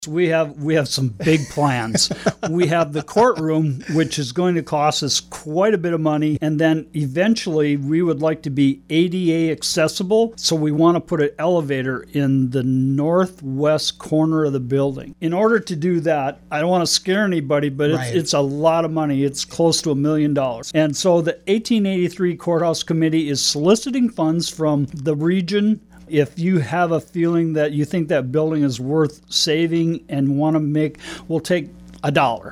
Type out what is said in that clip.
We have some big plans. We have the courtroom, which is going to cost us quite a bit of money, and then eventually we would like to be ADA accessible, so we want to put an elevator in the northwest corner of the building. In order to do that, I don't want to scare anybody, but it's a lot of money. It's close to $1 million. And so the 1883 Courthouse Committee is soliciting funds from the region. If you have a feeling that you think that building is worth saving and want to we'll take $1.